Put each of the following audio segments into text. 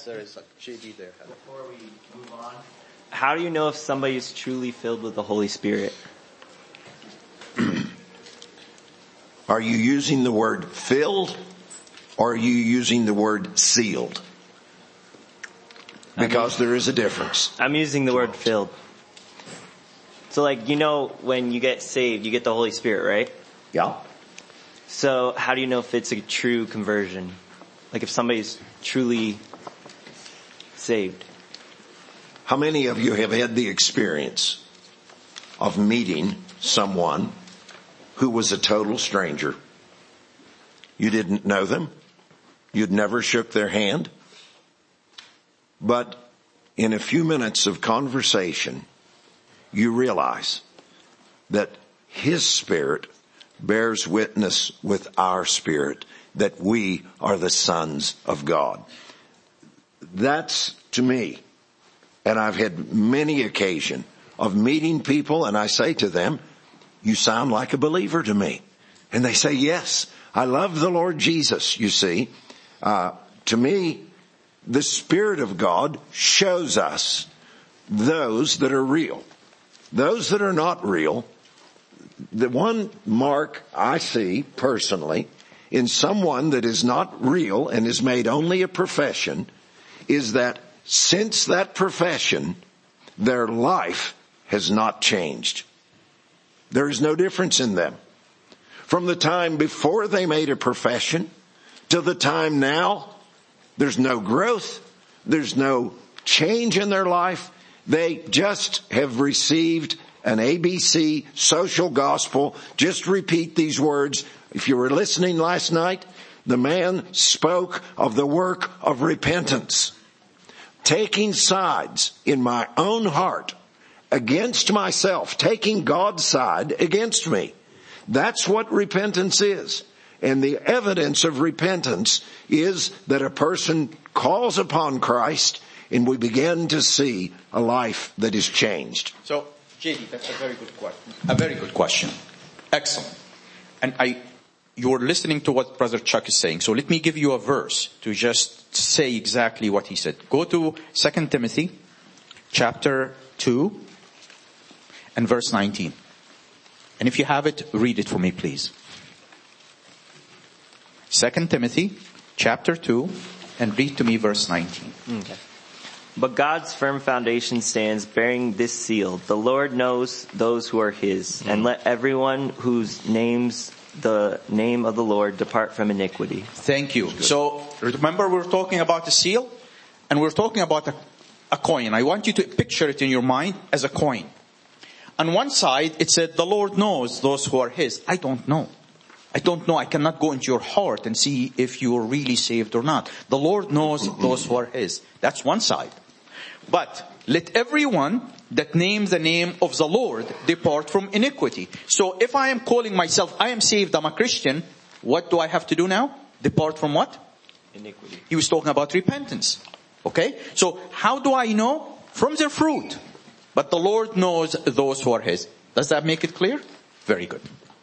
there is a JD there. Before we move on, How do you know if somebody is truly filled with the Holy Spirit? Are you using the word filled or are you using the word sealed? Because there is a difference. I'm using the word filled. So when you get saved, you get the Holy Spirit, right? Yeah. So how do you know if it's a true conversion? Like if somebody's truly saved? How many of you have had the experience of meeting someone who was a total stranger? You didn't know them. You'd never shook their hand. But in a few minutes of conversation, you realize that his spirit bears witness with our spirit that we are the sons of God. That's to me. And I've had many occasions of meeting people and I say to them, you sound like a believer to me. And they say, yes, I love the Lord Jesus, you see. To me, the Spirit of God shows us those that are real. Those that are not real, the one mark I see personally in someone that is not real and is made only a profession is that since that profession, their life has not changed. There is no difference in them. From the time before they made a profession to the time now, there's no growth. There's no change in their life. They just have received an ABC social gospel. Just repeat these words. If you were listening last night, the man spoke of the work of repentance. Taking sides in my own heart against myself, taking God's side against me. That's what repentance is. And the evidence of repentance is that a person calls upon Christ and we begin to see a life that is changed. So, JD, that's a very good question. A very good question. Excellent. And you're listening to what Brother Chuck is saying. So let me give you a verse to just say exactly what he said. Go to 2 Timothy chapter 2 and verse 19. And if you have it, read it for me, please. 2 Timothy chapter 2 and read to me verse 19. Okay. But God's firm foundation stands bearing this seal. The Lord knows those who are his, and let everyone whose names the name of the Lord depart from iniquity. Thank you. So remember we're talking about a seal and we're talking about a coin. I want you to picture it in your mind as a coin. On one side it said the Lord knows those who are his. I don't know. I cannot go into your heart and see if you are really saved or not. The Lord knows those who are his. That's one side. But let everyone that names the name of the Lord depart from iniquity. So if I am calling myself, I am saved, I'm a Christian, what do I have to do now? Depart from what? Iniquity. He was talking about repentance. Okay? So how do I know? From their fruit. But the Lord knows those who are his. Does that make it clear? Very good.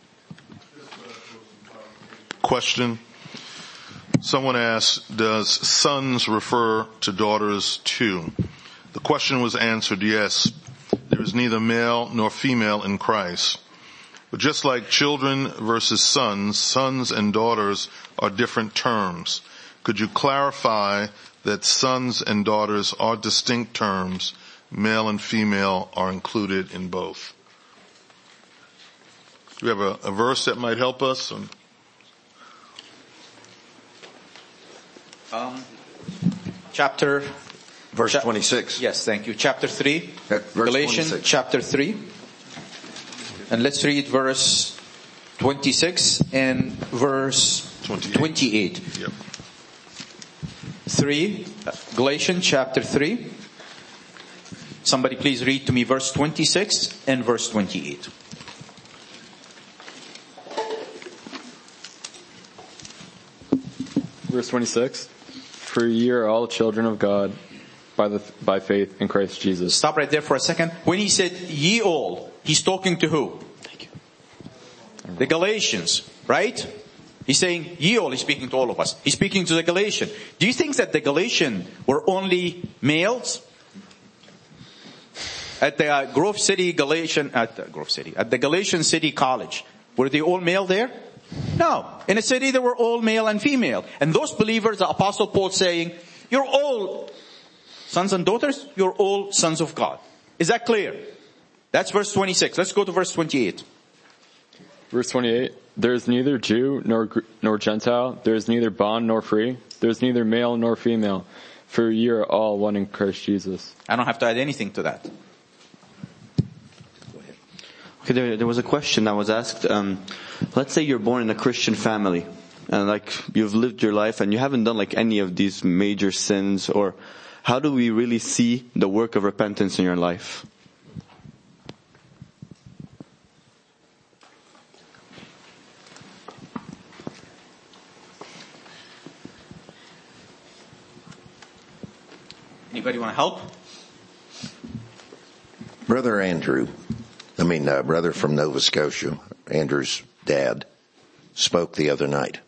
Question. Someone asked, does sons refer to daughters too? The question was answered, yes. There is neither male nor female in Christ. But just like children versus sons and daughters are different terms. Could you clarify that sons and daughters are distinct terms? Male and female are included in both. Do we have a verse that might help us? Verse 26. Yes, thank you. Chapter 3. Verse Galatians 26. chapter 3. And let's read verse 26 and verse 28. Yep. 3. Galatians chapter 3. Somebody please read to me verse 26 and verse 28. Verse 26. For ye are all children of God by faith in Christ Jesus. Stop right there for a second. When he said ye all, he's talking to who? The Galatians, right? He's saying, ye all, he's speaking to all of us. He's speaking to the Galatians. Do you think that the Galatians were only males? At the at the Galatian City College, were they all male there? No. In a city, they were all male and female. And those believers, the Apostle Paul saying, you're all sons and daughters, you're all sons of God. Is that clear? That's verse 26. Let's go to verse 28. Verse 28, there is neither Jew nor Gentile, there is neither bond nor free, there is neither male nor female, for ye are all one in Christ Jesus. I don't have to add anything to that. Okay, there was a question that was asked. Let's say you're born in a Christian family, and like you've lived your life and you haven't done like any of these major sins, or how do we really see the work of repentance in your life? Anybody want to help? Brother from Nova Scotia, Andrew's dad, spoke the other night.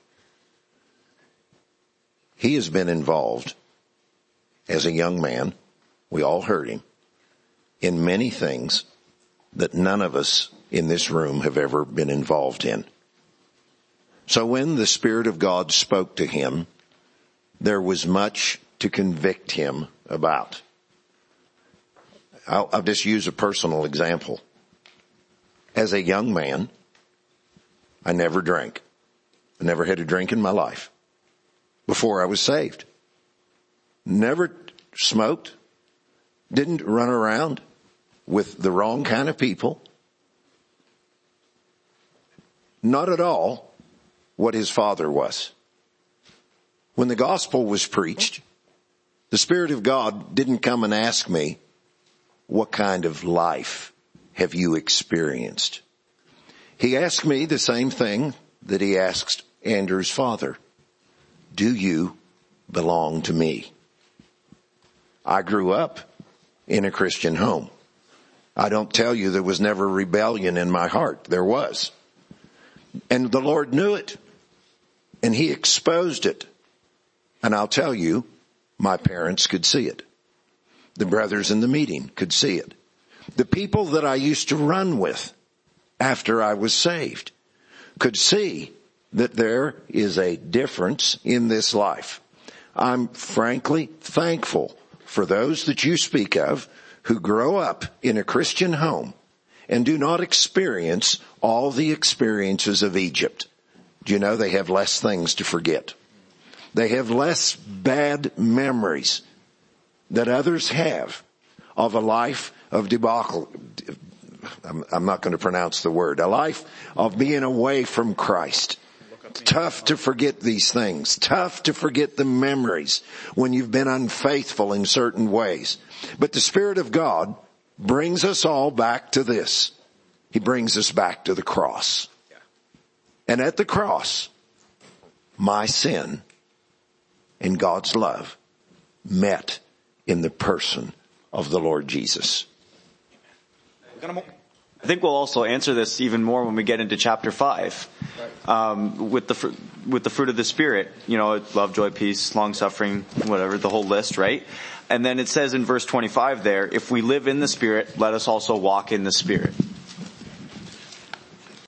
He has been involved as a young man, we all heard him, in many things that none of us in this room have ever been involved in. So when the Spirit of God spoke to him, there was much to convict him about. I'll just use a personal example. As a young man, I never drank. I never had a drink in my life before I was saved. Never smoked. Didn't run around with the wrong kind of people. Not at all what his father was. When the gospel was preached, the Spirit of God didn't come and ask me, what kind of life have you experienced? He asked me the same thing that he asked Andrew's father. Do you belong to me? I grew up in a Christian home. I don't tell you there was never rebellion in my heart. There was. And the Lord knew it. And he exposed it. And I'll tell you, my parents could see it. The brothers in the meeting could see it. The people that I used to run with after I was saved could see that there is a difference in this life. I'm frankly thankful for those that you speak of who grow up in a Christian home and do not experience all the experiences of Egypt. Do you know they have less things to forget? They have less bad memories that others have of a life of debacle. I'm not going to pronounce the word. A life of being away from Christ. Tough to forget these things. Tough to forget the memories when you've been unfaithful in certain ways. But the Spirit of God brings us all back to this. He brings us back to the cross. And at the cross, my sin and God's love met in the person of the Lord Jesus. I think we'll also answer this even more when we get into chapter 5. With the fruit of the Spirit, love, joy, peace, long suffering, whatever, the whole list, right? And then it says in verse 25 there, if we live in the Spirit, let us also walk in the Spirit.